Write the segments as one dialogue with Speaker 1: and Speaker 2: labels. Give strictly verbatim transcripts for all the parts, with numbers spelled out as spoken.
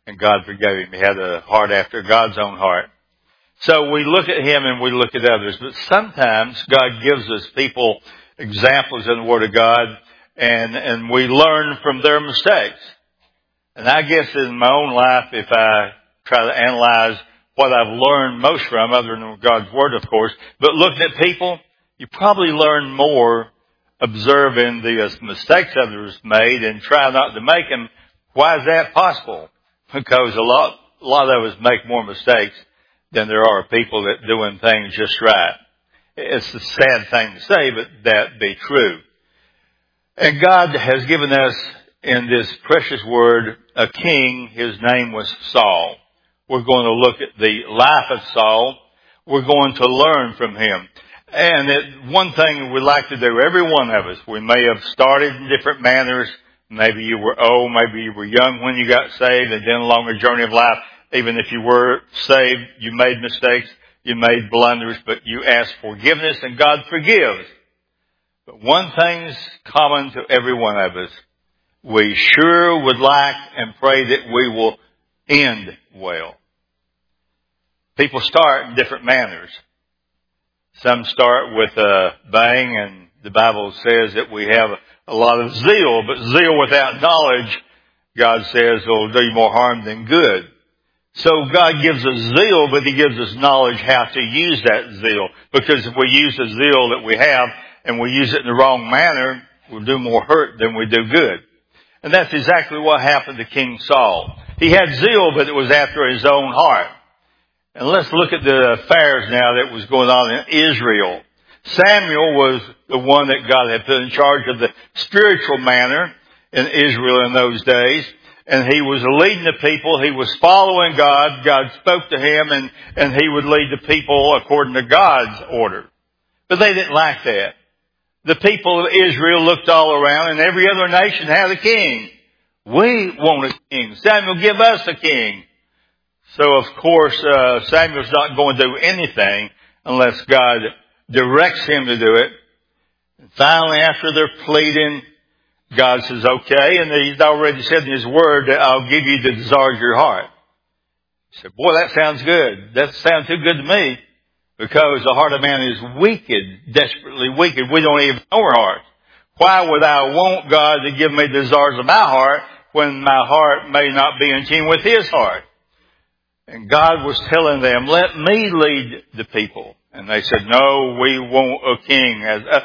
Speaker 1: and God forgave him. He had a heart after God's own heart. So we look at him and we look at others. But sometimes God gives us people examples in the Word of God, and, and we learn from their mistakes. And I guess in my own life, if I try to analyze what I've learned most from, other than God's Word, of course, but looking at people, you probably learn more observing the mistakes others made and try not to make them. Why is that possible? Because a lot, a lot of us make more mistakes than there are people that doing things just right. It's a sad thing to say, but that be true. And God has given us in this precious word a king. His name was Saul. We're going to look at the life of Saul. We're going to learn from him. And it, one thing we like to do, every one of us, we may have started in different manners. Maybe you were old, maybe you were young when you got saved, and then along the journey of life, even if you were saved, you made mistakes, you made blunders, but you asked forgiveness and God forgives. But one thing's common to every one of us. We sure would like and pray that we will end well. People start in different manners. Some start with a bang, and the Bible says that we have a lot of zeal, but zeal without knowledge, God says, will do you more harm than good. So God gives us zeal, but He gives us knowledge how to use that zeal. Because if we use the zeal that we have and we use it in the wrong manner, we'll do more hurt than we do good. And that's exactly what happened to King Saul. He had zeal, but it was after his own heart. And let's look at the affairs now that was going on in Israel. Samuel was the one that God had put in charge of the spiritual manner in Israel in those days. And he was leading the people. He was following God. God spoke to him, and, and he would lead the people according to God's order. But they didn't like that. The people of Israel looked all around, and every other nation had a king. We want a king. Samuel, give us a king. So, of course, uh, Samuel's not going to do anything unless God directs him to do it. And finally, after they're pleading, God says, okay, and He's already said in His Word that I'll give you the desires of your heart. He said, boy, that sounds good. That sounds too good to me, because the heart of man is wicked, desperately wicked. We don't even know our heart. Why would I want God to give me the desires of my heart when my heart may not be in tune with His heart? And God was telling them, let me lead the people. And they said, no, we want a king.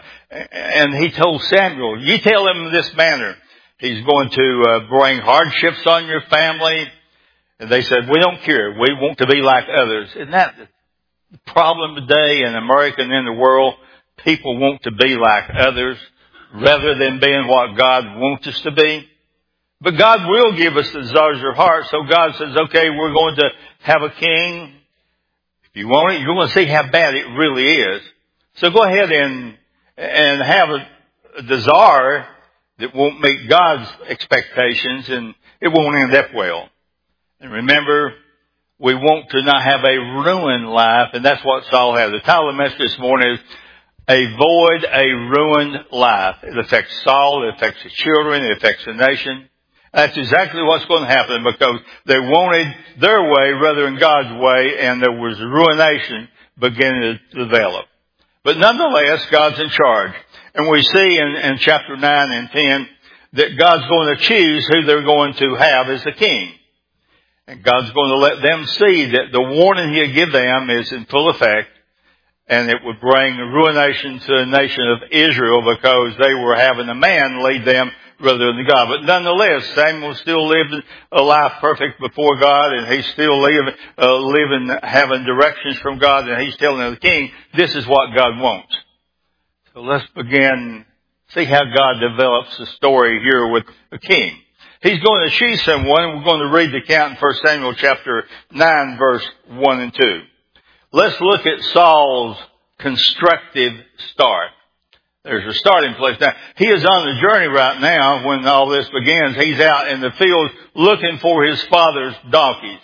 Speaker 1: And He told Samuel, you tell him in this manner. He's going to bring hardships on your family. And they said, we don't care. We want to be like others. Isn't that the problem today in America and in the world? People want to be like others rather than being what God wants us to be. But God will give us the desires of our heart. So God says, okay, we're going to have a king. If you want it, you're going to see how bad it really is. So go ahead and, and have a, a desire that won't meet God's expectations, and it won't end up well. And remember, we want to not have a ruined life, and that's what Saul had. The title of the message this morning is Avoid a Ruined Life. It affects Saul, it affects the children, it affects the nation. That's exactly what's going to happen, because they wanted their way rather than God's way, and there was ruination beginning to develop. But nonetheless, God's in charge. And we see in, in chapter nine and ten that God's going to choose who they're going to have as the king. And God's going to let them see that the warning He'll give them is in full effect, and it would bring ruination to the nation of Israel, because they were having a man lead them rather than God. But nonetheless, Samuel still lived a life perfect before God, and he's still living, uh, living, having directions from God, and he's telling the king, this is what God wants. So let's begin, see how God develops the story here with the king. He's going to choose someone, and we're going to read the account in First Samuel chapter nine, verse one and two. Let's look at Saul's constructive start. There's a starting place. Now, he is on the journey right now when all this begins. He's out in the field looking for his father's donkeys.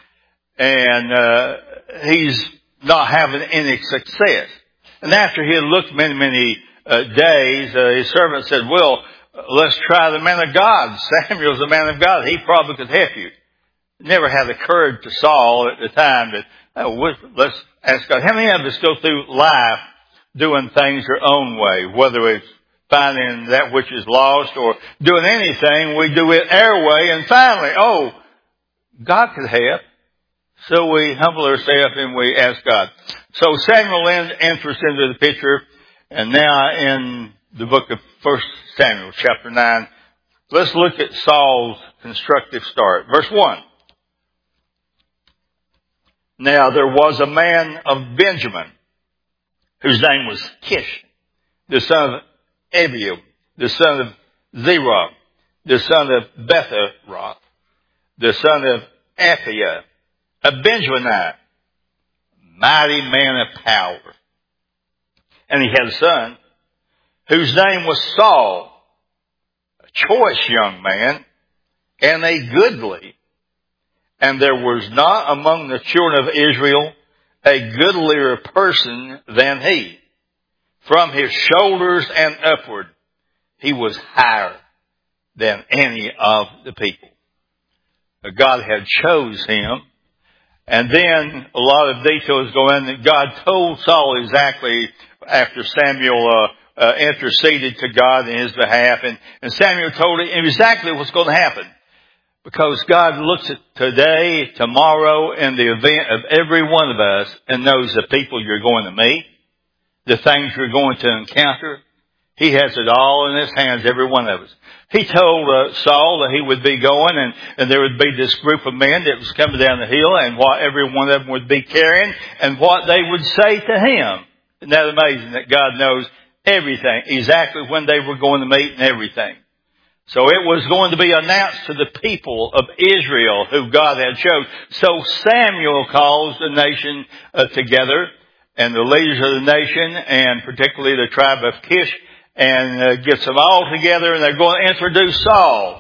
Speaker 1: And uh he's not having any success. And after he had looked many, many uh, days, uh, his servant said, well, let's try the man of God. Samuel's the man of God. He probably could help you. never had occurred to Saul at the time that, oh, let's ask God. How many of us go through life doing things our own way, whether it's finding that which is lost or doing anything, we do it our way, and finally, oh, God could help. So we humble ourselves and we ask God. So Samuel enters into the picture, and now in the book of First Samuel, chapter nine, let's look at Saul's constructive start. Verse one. Now there was a man of Benjamin whose name was Kish, the son of Abiel, the son of Zerah, the son of Betharoth, the son of Aphiah, a Benjaminite, mighty man of power. And he had a son whose name was Saul, a choice young man and a goodly. And there was not among the children of Israel a goodlier person than he. From his shoulders and upward, he was higher than any of the people. God had chose him. And then a lot of details go in that God told Saul exactly after Samuel uh, uh, interceded to God in his behalf. And, and Samuel told him exactly what's going to happen. Because God looks at today, tomorrow, and the event of every one of us and knows the people you're going to meet, the things you're going to encounter. He has it all in his hands, every one of us. He told uh, Saul that he would be going and, and there would be this group of men that was coming down the hill and what every one of them would be carrying and what they would say to him. Isn't that amazing that God knows everything, exactly when they were going to meet and everything. So it was going to be announced to the people of Israel who God had chosen. So Samuel calls the nation uh, together and the leaders of the nation and particularly the tribe of Kish and uh, gets them all together and they're going to introduce Saul.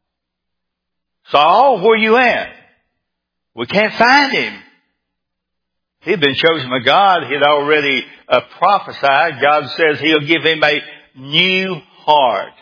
Speaker 1: Saul, where you at? We can't find him. He'd been chosen by God. He'd already uh, prophesied. God says he'll give him a new heart.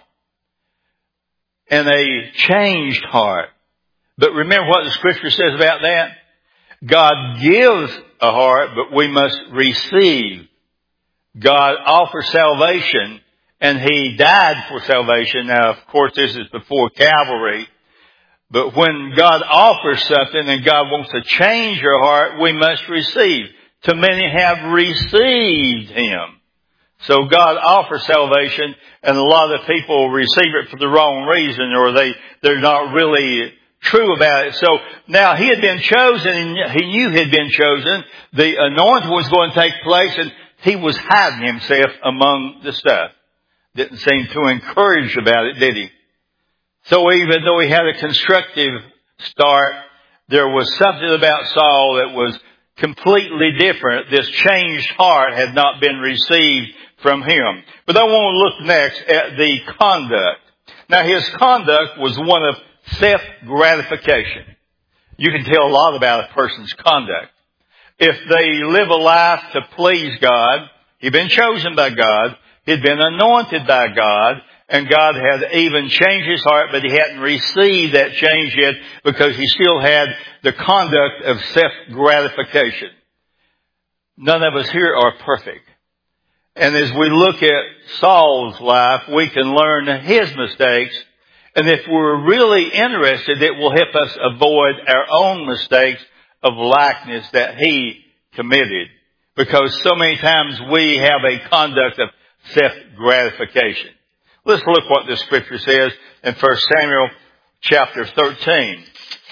Speaker 1: And a changed heart. But remember what the scripture says about that? God gives a heart, but we must receive. God offers salvation, and he died for salvation. Now, of course, this is before Calvary. But when God offers something and God wants to change your heart, we must receive. Too many have received him. So God offers salvation, and a lot of people receive it for the wrong reason, or they, they're not really true about it. So now he had been chosen, and he knew he had been chosen. The anointing was going to take place, and he was hiding himself among the stuff. Didn't seem too encouraged about it, did he? So even though he had a constructive start, there was something about Saul that was completely different. This changed heart had not been received from him. But I want to look next at the conduct. Now his conduct was one of self-gratification. You can tell a lot about a person's conduct. If they live a life to please God, he'd been chosen by God, he'd been anointed by God, and God had even changed his heart, but he hadn't received that change yet because he still had the conduct of self-gratification. None of us here are perfect. And as we look at Saul's life, we can learn his mistakes. And if we're really interested, it will help us avoid our own mistakes of likeness that he committed. Because so many times we have a conduct of self-gratification. Let's look what the scripture says in First Samuel chapter thirteen.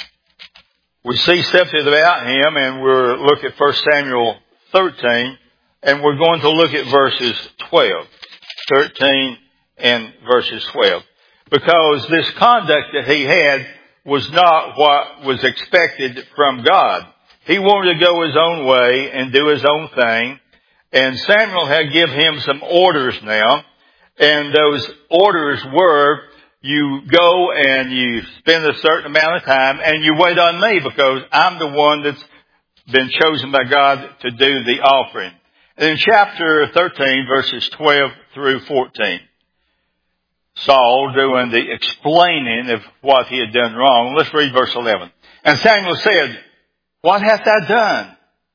Speaker 1: We see something about him, and we'll look at First Samuel thirteen. And we're going to look at verses twelve, thirteen and verses twelve. Because this conduct that he had was not what was expected from God. He wanted to go his own way and do his own thing. And Samuel had given him some orders now. And those orders were, you go and you spend a certain amount of time and you wait on me because I'm the one that's been chosen by God to do the offering. In chapter thirteen, verses twelve through fourteen, Saul doing the explaining of what he had done wrong. Let's read verse eleven. And Samuel said, what hast thou done?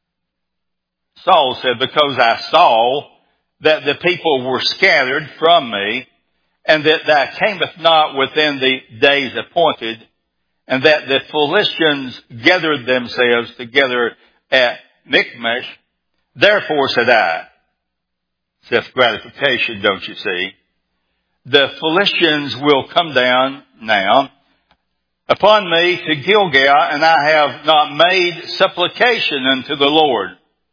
Speaker 1: Saul said, because I saw that the people were scattered from me, and that thou camest not within the days appointed, and that the Philistines gathered themselves together at Michmash. Therefore said I, self-gratification, don't you see? The Philistines will come down now upon me to Gilgal, and I have not made supplication unto the Lord.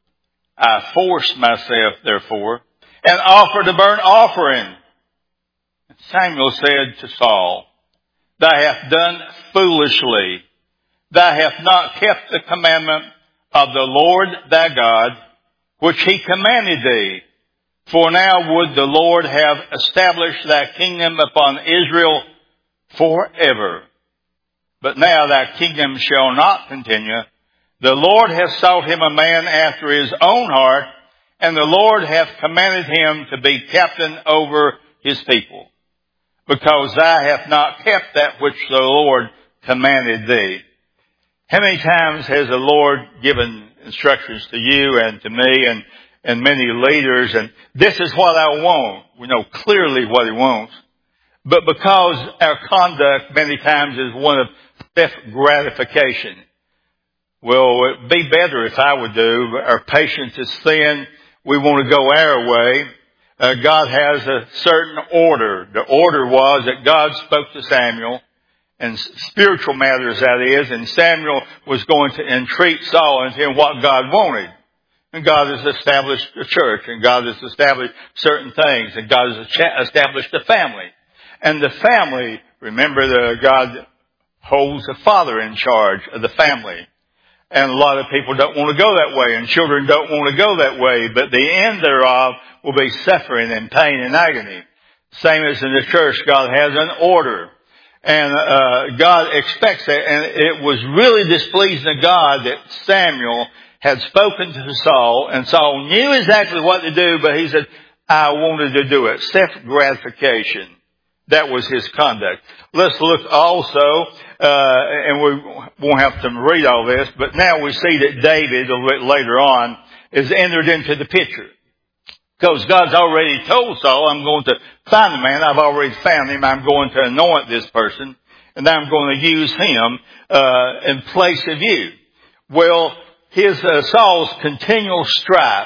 Speaker 1: I forced myself, therefore, and offered a burnt offering. And Samuel said to Saul, thou hast done foolishly. Thou hast not kept the commandment of the Lord thy God, which he commanded thee. For now would the Lord have established thy kingdom upon Israel forever. But now thy kingdom shall not continue. The Lord hath sought him a man after his own heart, and the Lord hath commanded him to be captain over his people, because thou hast not kept that which the Lord commanded thee. How many times has the Lord given instructions to you and to me and, and many leaders, and this is what I want. We know clearly what he wants. But because our conduct many times is one of self-gratification. Well, it'd be better if I would do. Our patience is thin. We want to go our way. Uh, God has a certain order. The order was that God spoke to Samuel, and spiritual matters that is, and Samuel was going to entreat Saul into what God wanted. And God has established a church, and God has established certain things, and God has established a family. And the family, remember, the God holds the father in charge of the family. And a lot of people don't want to go that way, and children don't want to go that way, but the end thereof will be suffering and pain and agony. Same as in the church, God has an order. And uh God expects that, and it was really displeasing to God that Samuel had spoken to Saul, and Saul knew exactly what to do, but he said, I wanted to do it. Self-gratification. That was his conduct. Let's look also, uh, and we won't have to read all this, but now we see that David, a little bit later on, is entered into the picture. Because God's already told Saul, I'm going to find the man. I've already found him. I'm going to anoint this person, and I'm going to use him uh, in place of you. Well, his uh, Saul's continual strife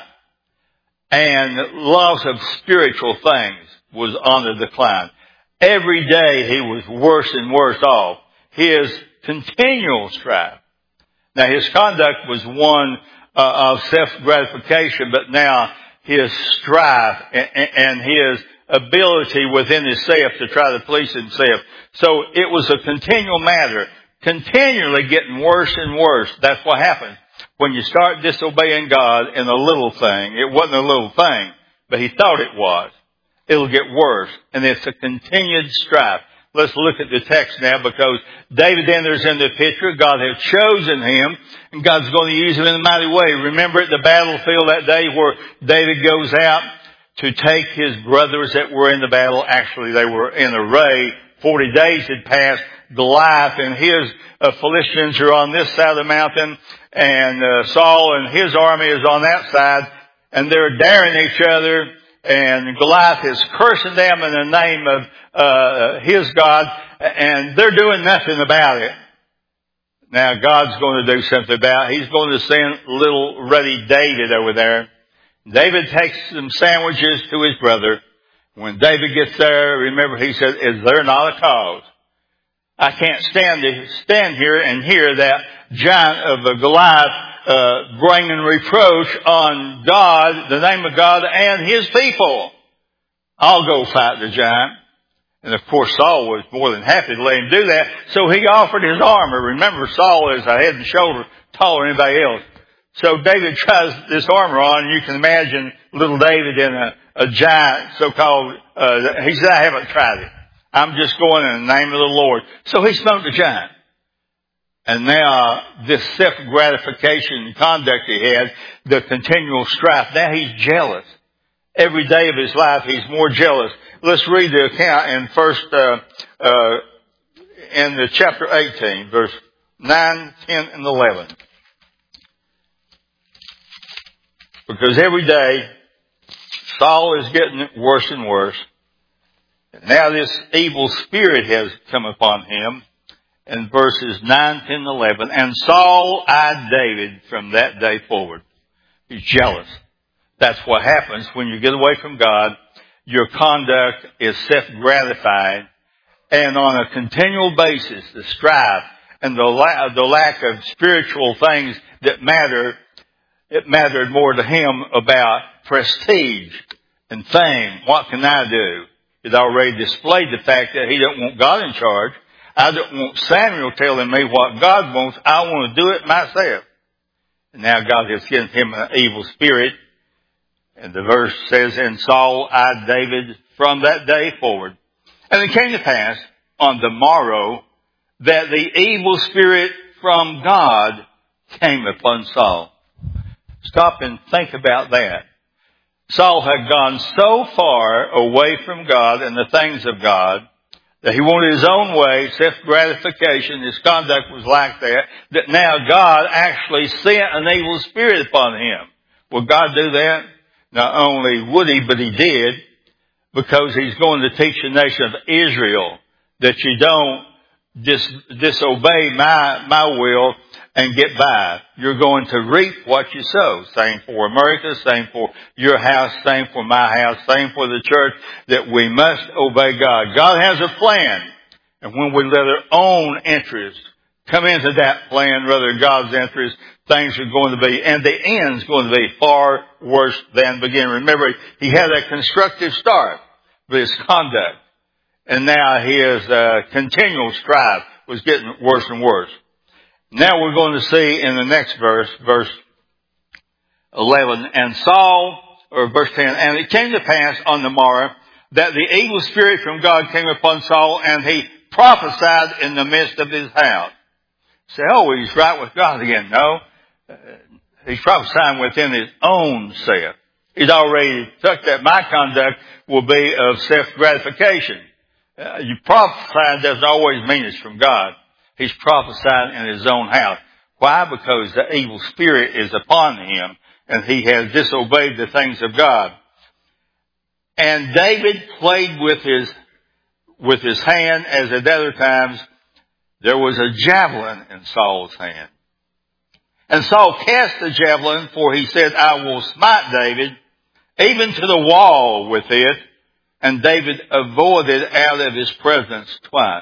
Speaker 1: and loss of spiritual things was on the decline. Every day he was worse and worse off. His continual strife. Now his conduct was one uh, of self-gratification, but now his strife and, and his ability within himself to try to please himself. So it was a continual matter, continually getting worse and worse. That's what happens when you start disobeying God in a little thing. It wasn't a little thing, but he thought it was. It'll get worse, and it's a continued strife. Let's look at the text now, because David enters in the picture. God has chosen him, and God's going to use him in a mighty way. Remember at the battlefield that day where David goes out to take his brothers that were in the battle. Actually, they were in array. Forty days had passed. Goliath and his uh, Philistines are on this side of the mountain, and uh, Saul and his army is on that side, and they're daring each other. And Goliath is cursing them in the name of uh his God, and they're doing nothing about it. Now God's going to do something about it. He's going to send little ruddy David over there. David takes some sandwiches to his brother. When David gets there, remember he said, is there not a cause? I can't stand to stand here and hear that giant of a Goliath Uh, bringing reproach on God, the name of God, and his people. I'll go fight the giant. And of course Saul was more than happy to let him do that. So he offered his armor. Remember, Saul is a head and shoulder taller than anybody else. So David tries this armor on, and you can imagine little David in a, a giant so-called, uh, he said, I haven't tried it. I'm just going in the name of the Lord. So he smote the giant. And now this self-gratification conduct he had, the continual strife, now he's jealous. Every day of his life, he's more jealous. Let's read the account in first, uh, uh, in the chapter eighteen, verse nine, ten, and eleven. Because every day, Saul is getting worse and worse. Now this evil spirit has come upon him. In verses nine, ten, and eleven. And Saul eyed David from that day forward. He's jealous. That's what happens when you get away from God. Your conduct is self-gratified. And on a continual basis, the strife and the, la- the lack of spiritual things that matter, it mattered more to him about prestige and fame. What can I do? It already displayed the fact that he don't want God in charge. I don't want Samuel telling me what God wants. I want to do it myself. And now God has given him an evil spirit. And the verse says, and Saul eyed David from that day forward. And it came to pass on the morrow that the evil spirit from God came upon Saul. Stop and think about that. Saul had gone so far away from God and the things of God that he wanted his own way, self-gratification. His conduct was like that, that now God actually sent an evil spirit upon him. Will God do that? Not only would he, but he did, because he's going to teach the nation of Israel that you don't dis- disobey my, my will and get by. You're going to reap what you sow. Same for America, same for your house, same for my house, same for the church, that we must obey God. God has a plan. And when we let our own interests come into that plan rather than God's interest, things are going to be, and the end's going to be far worse than the beginning. Remember, he had a constructive start with his conduct. And now his uh, continual strife was getting worse and worse. Now we're going to see in the next verse, verse eleven, and Saul, or verse ten, and it came to pass on the morrow that the evil spirit from God came upon Saul, and he prophesied in the midst of his house. Say, oh, he's right with God again. No, uh, he's prophesying within his own self. He's already took that my conduct will be of self-gratification. Uh, you prophesying doesn't always mean it's from God. He's prophesying in his own house. Why? Because the evil spirit is upon him and he has disobeyed the things of God. And David played with his, with his hand as at other times. There was a javelin in Saul's hand. And Saul cast the javelin, for he said, I will smite David even to the wall with it. And David avoided out of his presence twice.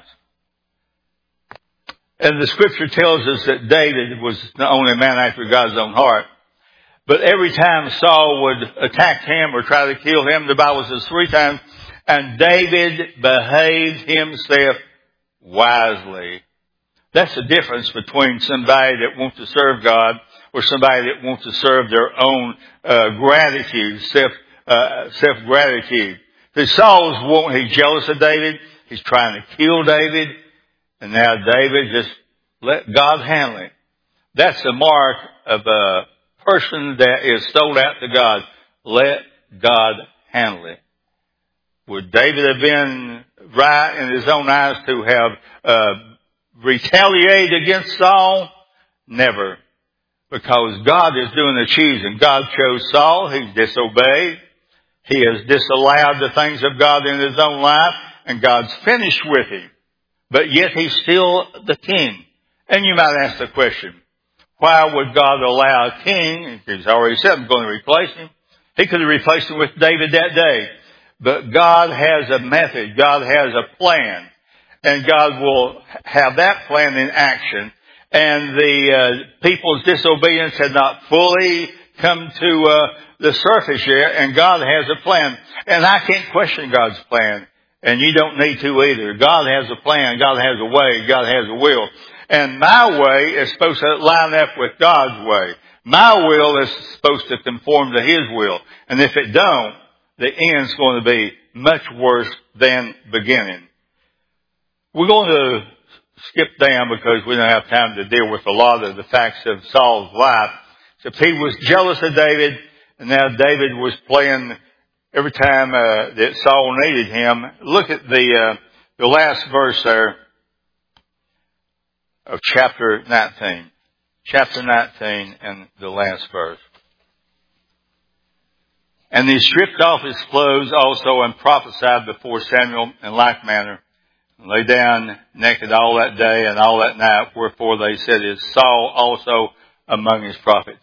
Speaker 1: And the scripture tells us that David was not only a man after God's own heart, but every time Saul would attack him or try to kill him, the Bible says three times, and David behaved himself wisely. That's the difference between somebody that wants to serve God or somebody that wants to serve their own uh, gratitude, self uh, self gratitude. Because Saul's wanting, he's jealous of David. He's trying to kill David. And now David just let God handle it. That's the mark of a person that is sold out to God. Let God handle it. Would David have been right in his own eyes to have uh, retaliated against Saul? Never. Because God is doing the choosing. God chose Saul. He disobeyed. He has disallowed the things of God in his own life. And God's finished with him. But yet he's still the king. And you might ask the question, why would God allow a king? He's already said, I'm going to replace him. He could have replaced him with David that day. But God has a method. God has a plan. And God will have that plan in action. And the uh, people's disobedience had not fully come to uh, the surface yet. And God has a plan. And I can't question God's plan. And you don't need to either. God has a plan. God has a way. God has a will. And my way is supposed to line up with God's way. My will is supposed to conform to His will. And if it don't, the end's going to be much worse than beginning. We're going to skip down because we don't have time to deal with a lot of the facts of Saul's life. So he was jealous of David, and now David was playing every time uh, that Saul needed him. Look at the uh, the last verse there of chapter nineteen. Chapter nineteen and the last verse. And he stripped off his clothes also and prophesied before Samuel in like manner. And lay down naked all that day and all that night. Wherefore they said, is Saul also among his prophets?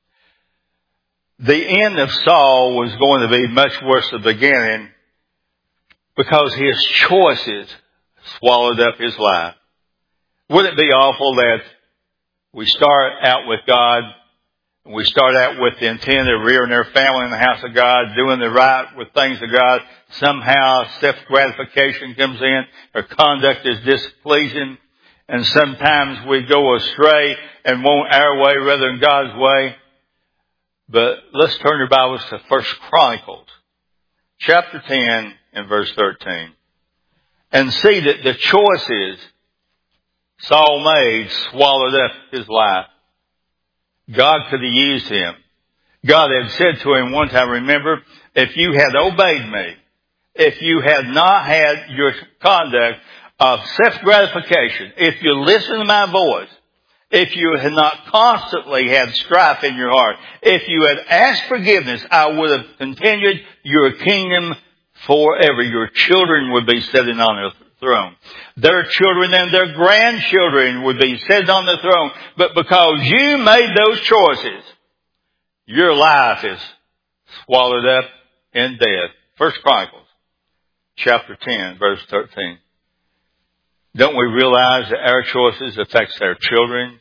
Speaker 1: The end of Saul was going to be much worse than the beginning because his choices swallowed up his life. Would it be awful that we start out with God, and we start out with the intent of rearing their family in the house of God, doing the right with things of God. Somehow self-gratification comes in, or conduct is displeasing, and sometimes we go astray and want our way rather than God's way. But let's turn your Bibles to First Chronicles, chapter ten and verse thirteen, and see that the choices Saul made swallowed up his life. God could have used him. God had said to him one time, remember, if you had obeyed me, if you had not had your conduct of self-gratification, if you listened to my voice, if you had not constantly had strife in your heart, if you had asked forgiveness, I would have continued your kingdom forever. Your children would be sitting on the throne. Their children and their grandchildren would be sitting on the throne. But because you made those choices, your life is swallowed up in death. First Chronicles, chapter ten, verse thirteen. Don't we realize that our choices affects our children,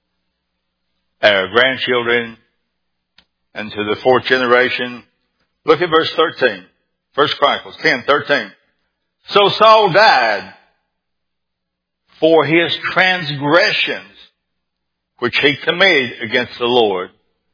Speaker 1: our grandchildren, and to the fourth generation? Look at verse thirteen. First Chronicles ten, thirteen. So Saul died for his transgressions, which he committed against the Lord,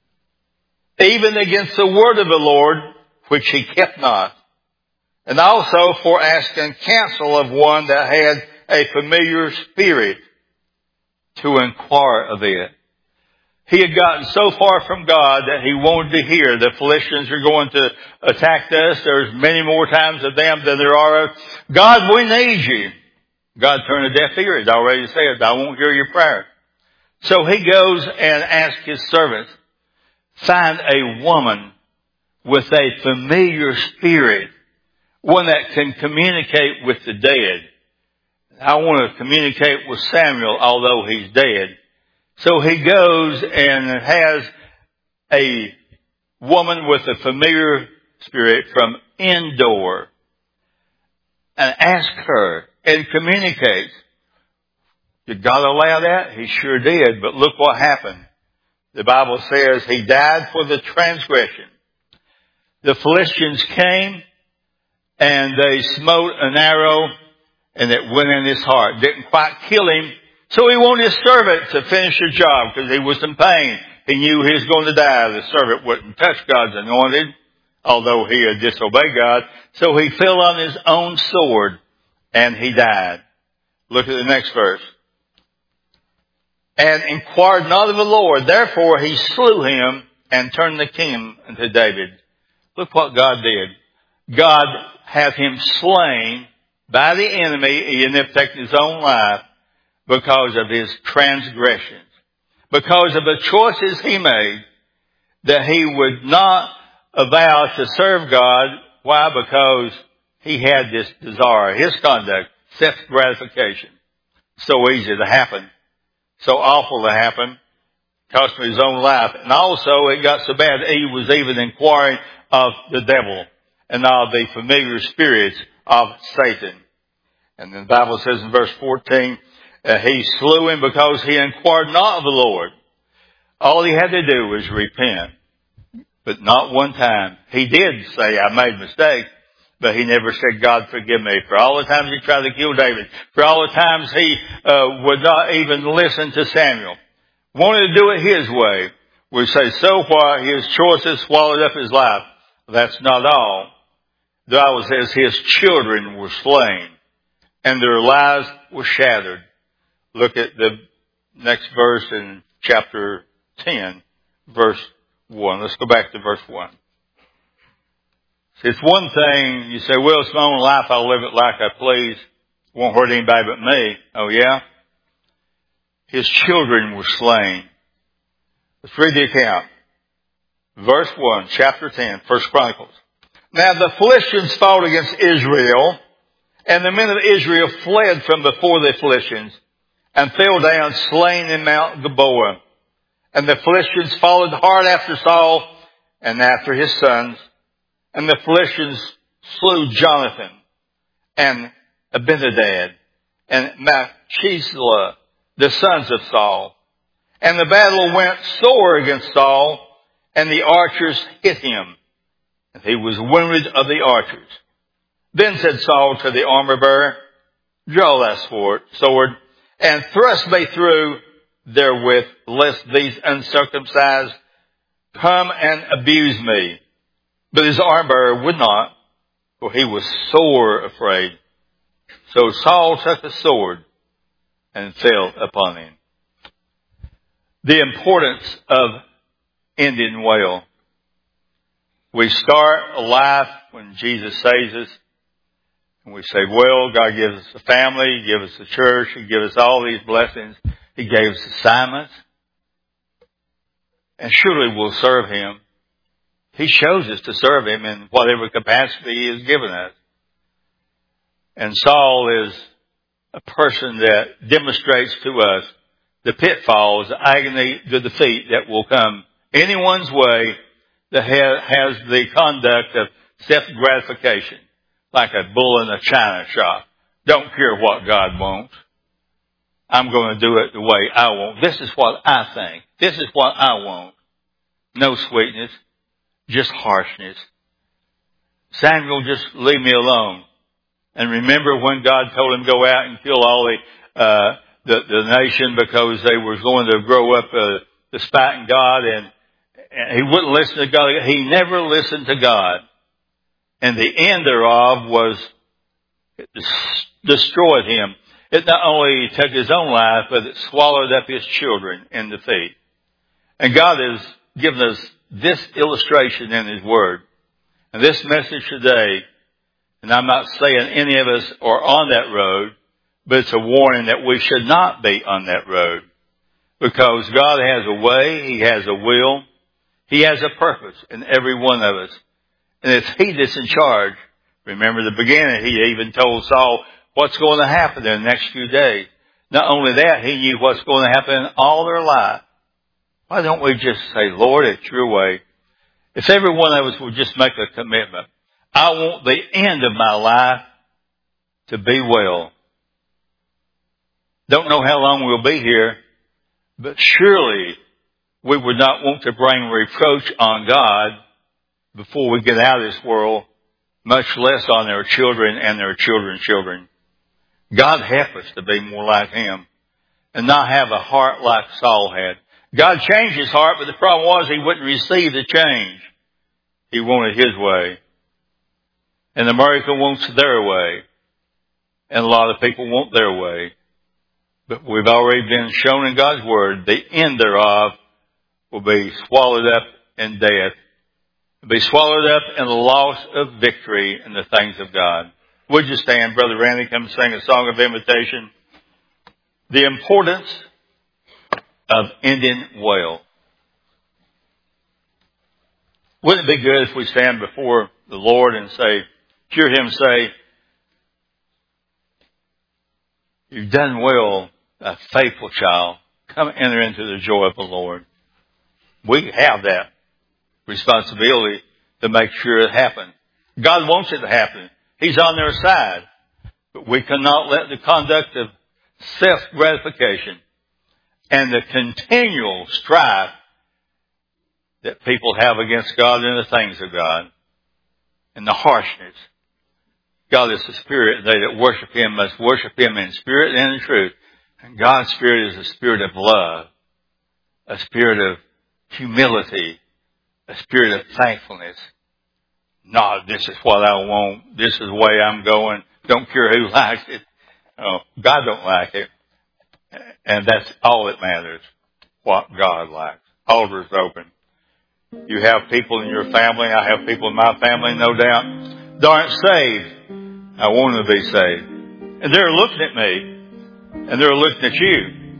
Speaker 1: even against the word of the Lord, which he kept not, and also for asking counsel of one that had a familiar spirit to inquire of it. He had gotten so far from God that he wanted to hear the Philistines are going to attack us. There's many more times of them than there are of God. We need you. God turned a deaf ear. He's already said, I won't hear your prayer. So he goes and asks his servants, find a woman with a familiar spirit, one that can communicate with the dead. I want to communicate with Samuel, although he's dead. So he goes and has a woman with a familiar spirit from Endor and asks her and communicates. Did God allow that? He sure did. But look what happened. The Bible says he died for the transgression. The Philistines came and they smote an arrow and it went in his heart. Didn't quite kill him. So he wanted his servant to finish the job because he was in pain. He knew he was going to die. The servant wouldn't touch God's anointed, although he had disobeyed God. So he fell on his own sword and he died. Look at the next verse. And inquired not of the Lord. Therefore he slew him and turned the kingdom unto David. Look what God did. God had him slain by the enemy. He ended up taking his own life because of his transgressions. Because of the choices he made that he would not avow to serve God. Why? Because he had this desire. His conduct, self-gratification. So easy to happen. So awful to happen. Cost him his own life. And also it got so bad he was even inquiring of the devil and of the familiar spirits of Satan. And then the Bible says in verse fourteen, uh, he slew him because he inquired not of the Lord. All he had to do was repent. But not one time. He did say, I made a mistake. But he never said, God, forgive me. For all the times he tried to kill David. For all the times he uh, would not even listen to Samuel. Wanted to do it his way. We say, so what? His choices swallowed up his life. That's not all. The Bible says his children were slain. And their lives were shattered. Look at the next verse in chapter ten, verse one. Let's go back to verse one. See, it's one thing, you say, well, it's my own life, I'll live it like I please. Won't hurt anybody but me. Oh yeah? His children were slain. Let's read the account. Verse one, chapter ten, First Chronicles. Now the Philistines fought against Israel, and the men of Israel fled from before the Philistines, and fell down slain in Mount Gilboa. And the Philistines followed hard after Saul and after his sons. And the Philistines slew Jonathan and Abinadab and Machisla, the sons of Saul. And the battle went sore against Saul, and the archers hit him, and he was wounded of the archers. Then said Saul to the armor bearer, draw thy sword, sword, and thrust me through therewith, lest these uncircumcised come and abuse me. But his armor bearer would not, for he was sore afraid. So Saul took the sword and fell upon him. The importance of ending well. We start a life when Jesus saves us, and we say, well, God gives us a family, He gives us a church, He gives us all these blessings, He gave us assignments, and surely we'll serve Him. He shows us to serve Him in whatever capacity He has given us. And Saul is a person that demonstrates to us the pitfalls, the agony, the defeat that will come anyone's way that has the conduct of self-gratification, like a bull in a china shop. Don't care what God wants. I'm going to do it the way I want. This is what I think. This is what I want. No sweetness, just harshness. Samuel, just leave me alone. And remember when God told him to go out and kill all the, uh, the, the nation because they were going to grow up, uh, despising God, and, and he wouldn't listen to God. He never listened to God. And the end thereof was it destroyed him. It not only took his own life, but it swallowed up his children in defeat. And God has given us this illustration in His Word. And this message today, and I'm not saying any of us are on that road, but it's a warning that we should not be on that road. Because God has a way, He has a will, He has a purpose in every one of us. And it's He that's in charge. Remember the beginning, He even told Saul what's going to happen in the next few days. Not only that, He knew what's going to happen in all their life. Why don't we just say, Lord, it's Your way? If every one of us would just make a commitment, I want the end of my life to be well. Don't know how long we'll be here, but surely we would not want to bring reproach on God before we get out of this world, much less on their children and their children's children. God help us to be more like Him and not have a heart like Saul had. God changed his heart, but the problem was he wouldn't receive the change. He wanted his way. And America wants their way. And a lot of people want their way. But we've already been shown in God's Word, the end thereof will be swallowed up in death. Will be swallowed up in the loss of victory in the things of God. Would you stand, Brother Randy, come sing a song of invitation? The importance of ending well. Wouldn't it be good if we stand before the Lord and say, hear Him say, you've done well, a faithful child. Come enter into the joy of the Lord. We have that responsibility to make sure it happens. God wants it to happen. He's on their side. But we cannot let the conduct of self-gratification and the continual strife that people have against God and the things of God, and the harshness. God is the Spirit, and they that worship Him must worship Him in spirit and in truth. And God's Spirit is a spirit of love, a spirit of humility, a spirit of thankfulness. Not, this is what I want, this is the way I'm going, don't care who likes it. Oh, God don't like it. And that's all that matters, what God likes. Altar's open. You have people in your family. I have people in my family, no doubt, that aren't saved. I want them to be saved. And they're looking at me. And they're looking at you.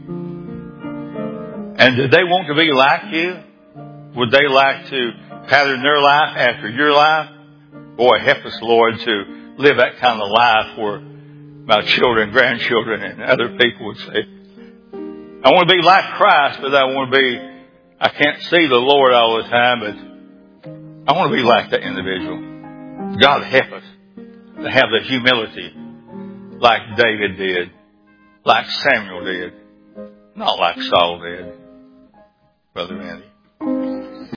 Speaker 1: And do they want to be like you? Would they like to pattern their life after your life? Boy, help us, Lord, to live that kind of life where my children, grandchildren, and other people would say, I want to be like Christ, but I want to be, I can't see the Lord all the time, but I want to be like that individual. God help us to have the humility like David did, like Samuel did, not like Saul did. Brother Andy.